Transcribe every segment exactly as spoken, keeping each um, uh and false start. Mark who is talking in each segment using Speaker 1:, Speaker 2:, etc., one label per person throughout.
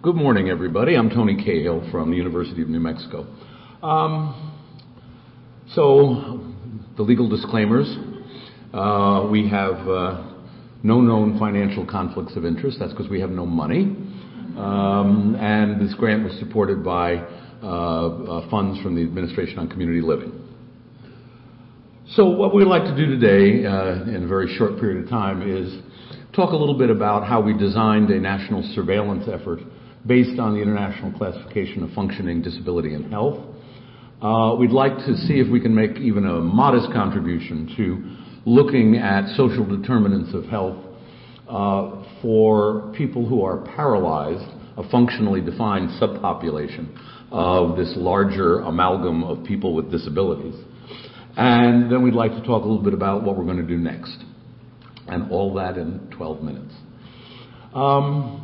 Speaker 1: Good morning, everybody. I'm Tony Cahill from the University of New Mexico. Um, so, the legal disclaimers. Uh, we have uh, no known financial conflicts of interest. That's because we have no money. Um, and this grant was supported by uh, uh, funds from the Administration on Community Living. So what we'd like to do today, uh, in a very short period of time, is talk a little bit about how we designed a national surveillance effort based on the International Classification of Functioning, Disability, and Health. Uh, we'd like to see if we can make even a modest contribution to looking at social determinants of health uh, for people who are paralyzed, a functionally defined subpopulation of this larger amalgam of people with disabilities. And then we'd like to talk a little bit about what we're going to do next. And all that in twelve minutes. Um,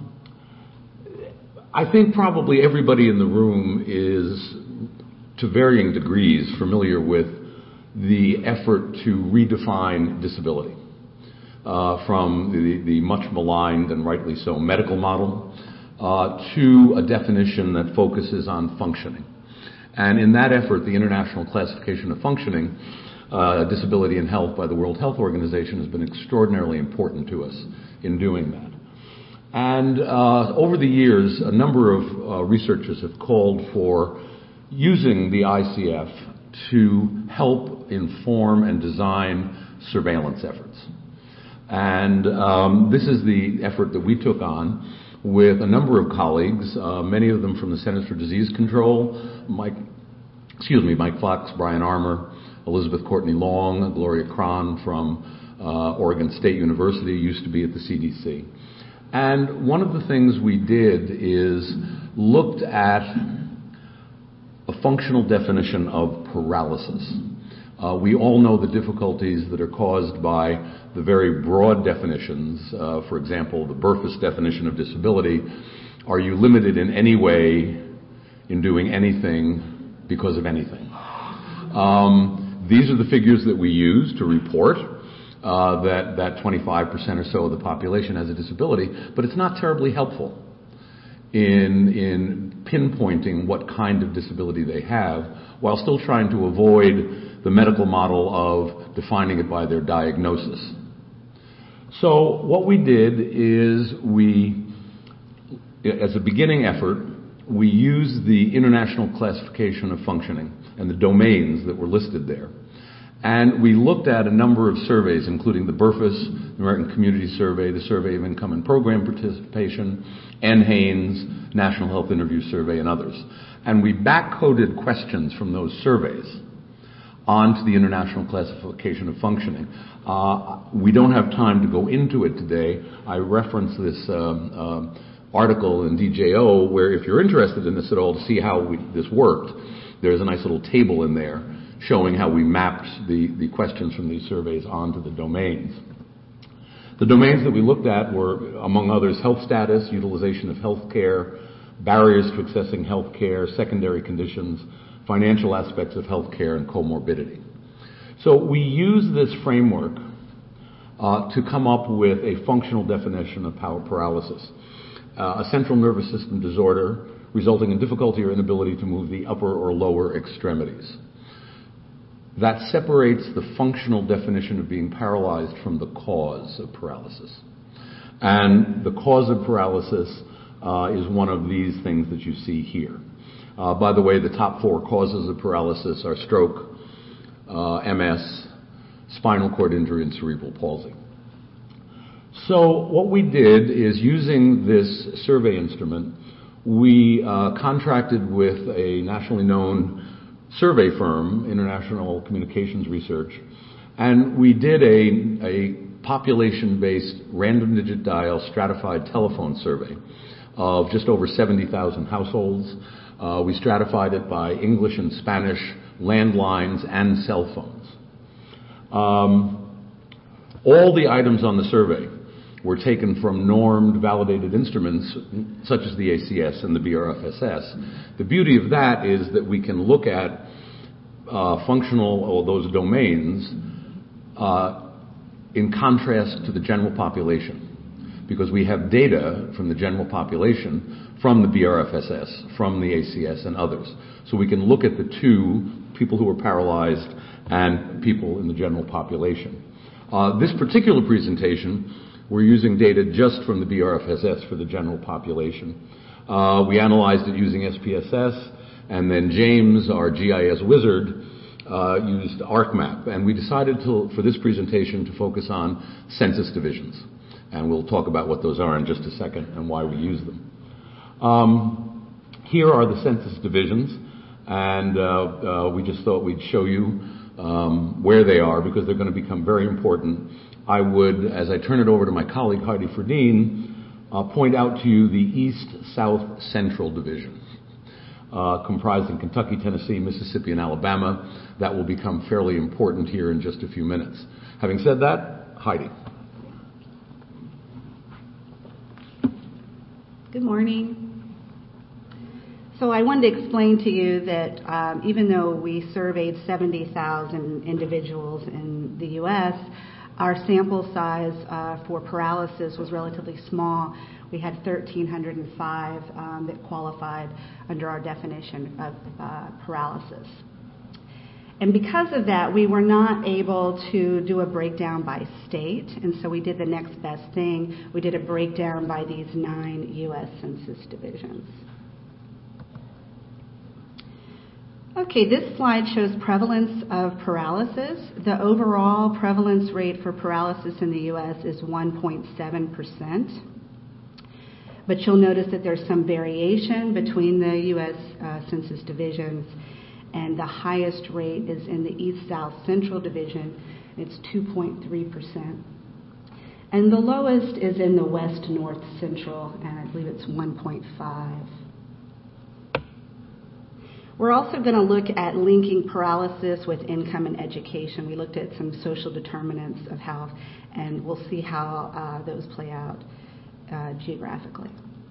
Speaker 1: I think probably everybody in the room is, to varying degrees, familiar with the effort to redefine disability uh, from the, the much maligned and rightly so medical model uh, to a definition that focuses on functioning. And in that effort, the International Classification of Functioning, uh, Disability and Health by the World Health Organization has been extraordinarily important to us in doing that. And uh, over the years, a number of uh, researchers have called for using the I C F to help inform and design surveillance efforts. And um, this is the effort that we took on with a number of colleagues, uh, many of them from the Centers for Disease Control, Mike, excuse me, Mike Fox, Brian Armour, Elizabeth Courtney Long, Gloria Cron from uh, Oregon State University, used to be at the C D C. And one of the things we did is looked at a functional definition of paralysis. Uh, we all know the difficulties that are caused by the very broad definitions. Uh, for example, the Burfus definition of disability. Are you limited in any way in doing anything because of anything? Um, these are the figures that we use to report uh, that, that twenty-five percent or so of the population has a disability, but it's not terribly helpful in, in pinpointing what kind of disability they have while still trying to avoid the medical model of defining it by their diagnosis. So what we did is we, as a beginning effort, we used the International Classification of Functioning and the domains that were listed there. And we looked at a number of surveys, including the Burfus, the American Community Survey, the Survey of Income and Program Participation, N. Haynes, National Health Interview Survey, and others. And we back-coded questions from those surveys onto the International Classification of Functioning. Uh, we don't have time to go into it today. I reference this um, uh, article in D J O where if you're interested in this at all to see how we, this worked, there's a nice little table in there showing how we mapped the, the questions from these surveys onto the domains. The domains that we looked at were, among others, health status, utilization of health care, barriers to accessing health care, secondary conditions, financial aspects of health care, and comorbidity. So we use this framework uh, to come up with a functional definition of power paralysis, uh, a central nervous system disorder resulting in difficulty or inability to move the upper or lower extremities. That separates the functional definition of being paralyzed from the cause of paralysis. And the cause of paralysis uh, is one of these things that you see here. Uh, by the way, the top four causes of paralysis are stroke, uh, M S, spinal cord injury, and cerebral palsy. So what we did is, using this survey instrument, we uh, contracted with a nationally known survey firm, International Communications Research, and we did a, a population-based random digit dial stratified telephone survey of just over seventy thousand households. Uh, we stratified it by English and Spanish, landlines, and cell phones. Um, all the items on the survey were taken from normed, validated instruments such as the A C S and the B R F S S. The beauty of that is that we can look at uh, functional, or those domains, uh, in contrast to the general population. because we have data from the general population, from the B R F S S, from the A C S and others. So we can look at the two, people who are paralyzed and people in the general population. Uh, this particular presentation, we're using data just from the B R F S S for the general population. Uh, we analyzed it using S P S S, and then James, our G I S wizard, uh, used ArcMap. And we decided to, for this presentation to focus on census divisions. And we'll talk about what those are in just a second and why we use them. Um, here are the census divisions, and uh, uh, we just thought we'd show you um, where they are because they're going to become very important. I would, as I turn it over to my colleague Heidi Ferdine, uh, point out to you the East-South Central Division, uh, comprising Kentucky, Tennessee, Mississippi, and Alabama. That will become fairly important here in just a few minutes. Having said that, Heidi.
Speaker 2: Good morning. So I wanted to explain to you that um, even though we surveyed seventy thousand individuals in the U S, our sample size uh, for paralysis was relatively small. We had one thousand three hundred five um, that qualified under our definition of uh, paralysis. And because of that, we were not able to do a breakdown by state, and so we did the next best thing. We did a breakdown by these nine U S Census divisions. Okay, this slide shows prevalence of paralysis. The overall prevalence rate for paralysis in the U S is one point seven percent. But you'll notice that there's some variation between the U S uh, Census divisions, and the highest rate is in the East-South Central Division. It's two point three percent. And the lowest is in the West-North Central, and I believe it's one point five. We're also going to look at linking paralysis with income and education. We looked at some social determinants of health, and we'll see how uh, those play out uh, geographically.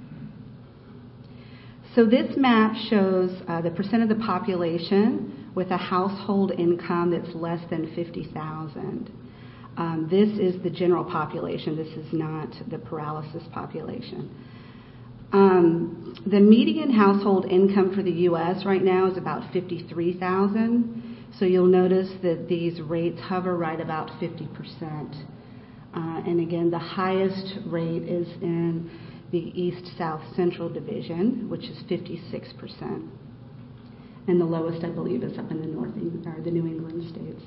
Speaker 2: So this map shows uh, the percent of the population with a household income that's less than fifty thousand. Um, this is the general population. This is not the paralysis population. Um, the median household income for the U S right now is about fifty-three thousand. So you'll notice that these rates hover right about fifty percent. Uh, and again, the highest rate is in the East-South Central Division, which is fifty-six percent. And the lowest, I believe, is up in the North Eng- or the New England states.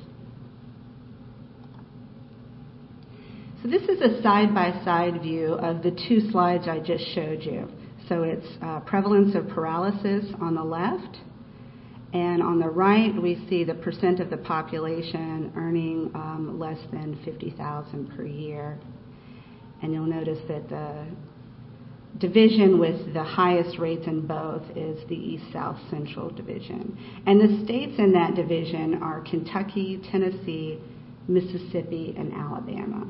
Speaker 2: So this is a side-by-side view of the two slides I just showed you. So it's uh, prevalence of paralysis on the left, and on the right we see the percent of the population earning um, less than fifty thousand per year. And you'll notice that the division with the highest rates in both is the East-South Central Division. And the states in that division are Kentucky, Tennessee, Mississippi, and Alabama.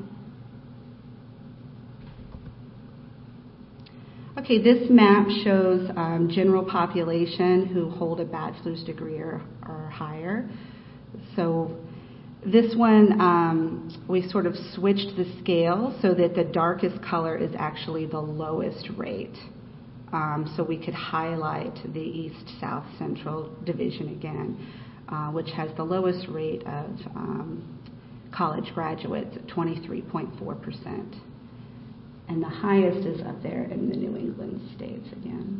Speaker 2: Okay, this map shows um, general population who hold a bachelor's degree or, or higher. So this one, um, we sort of switched the scale so that the darkest color is actually the lowest rate. Um, so we could highlight the East-South Central Division again, uh, which has the lowest rate of um, college graduates at twenty-three point four percent. And the highest is up there in the New England states again.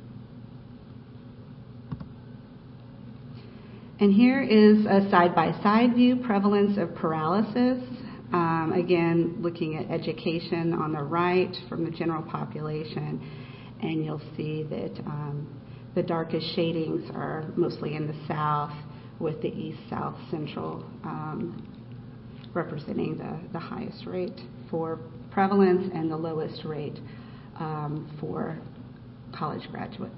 Speaker 2: And here is a side-by-side view, prevalence of paralysis. Um, again, looking at education on the right from the general population. And you'll see that um, the darkest shadings are mostly in the south, with the East-South Central um, representing the, the highest rate for prevalence and the lowest rate um, for college graduates.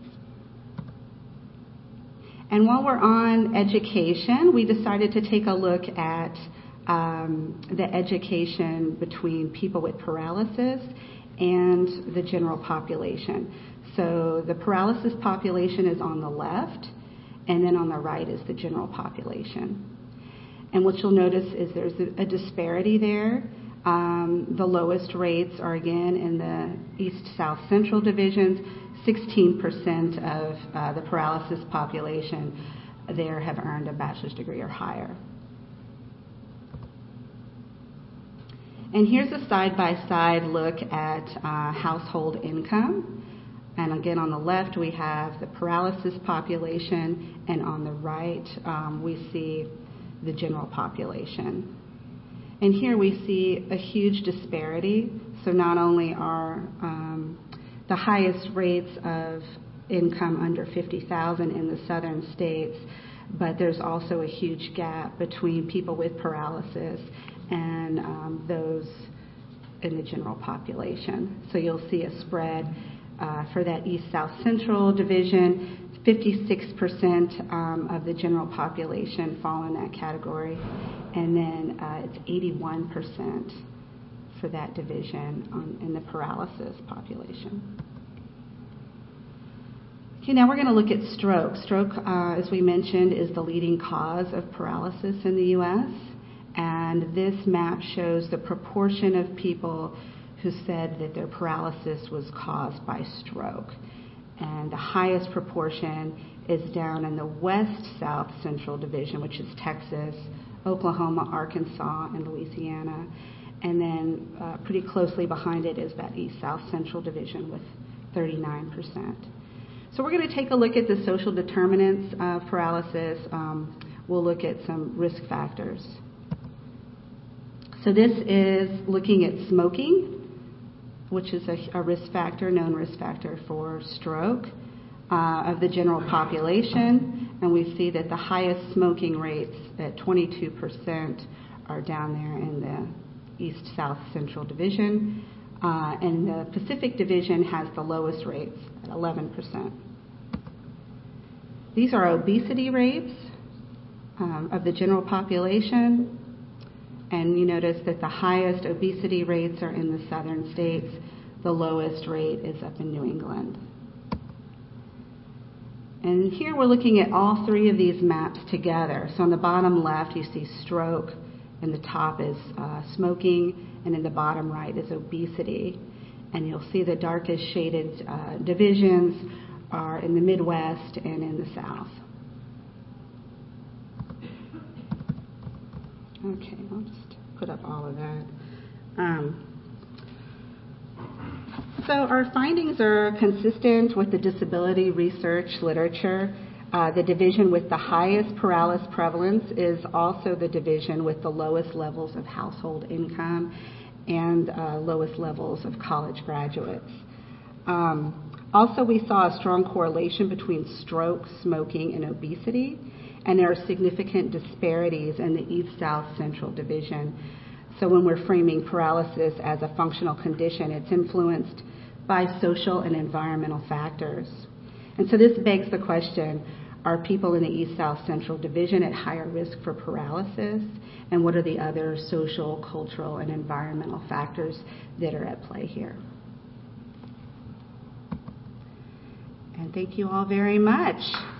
Speaker 2: And while we're on education, we decided to take a look at um, the education between people with paralysis and the general population. So the paralysis population is on the left, and then on the right is the general population. And what you'll notice is there's a, a disparity there. Um, the lowest rates are again in the East-South Central divisions. sixteen percent of uh, the paralysis population there have earned a bachelor's degree or higher. And here's a side-by-side look at uh, household income. And again, on the left, we have the paralysis population, and on the right, um, we see the general population. And here we see a huge disparity. So not only are um, the highest rates of income under fifty thousand in the southern states, but there's also a huge gap between people with paralysis and um, those in the general population. So you'll see a spread uh, for that East-South Central division. fifty-six percent um, of the general population fall in that category, and then uh, it's eighty-one percent for that division on, in the paralysis population. Okay, now we're going to look at stroke. Stroke, uh, as we mentioned, is the leading cause of paralysis in the U S, and this map shows the proportion of people who said that their paralysis was caused by stroke. And the highest proportion is down in the West-South Central Division, which is Texas, Oklahoma, Arkansas, and Louisiana. And then uh, pretty closely behind it is that East-South Central Division with thirty-nine percent. So we're going to take a look at the social determinants of paralysis. Um, we'll look at some risk factors. So this is looking at smoking, which is a, a risk factor, known risk factor for stroke uh, of the general population. And we see that the highest smoking rates at twenty-two percent are down there in the East-South Central Division. Uh, and the Pacific Division has the lowest rates at eleven percent. These are obesity rates um, of the general population. And you notice that the highest obesity rates are in the southern states. The lowest rate is up in New England. And here we're looking at all three of these maps together. So on the bottom left, you see stroke, and the top is uh, smoking, and in the bottom right is obesity. And you'll see the darkest shaded uh, divisions are in the Midwest and in the South. Okay, I'll just put up all of that. Um, so our findings are consistent with the disability research literature. Uh, the division with the highest paralysis prevalence is also the division with the lowest levels of household income and uh, lowest levels of college graduates. Um, also, we saw a strong correlation between stroke, smoking, and obesity, and there are significant disparities in the East-South Central Division. So when we're framing paralysis as a functional condition, it's influenced by social and environmental factors. And so this begs the question, are people in the East-South Central Division at higher risk for paralysis? And what are the other social, cultural, and environmental factors that are at play here? And thank you all very much.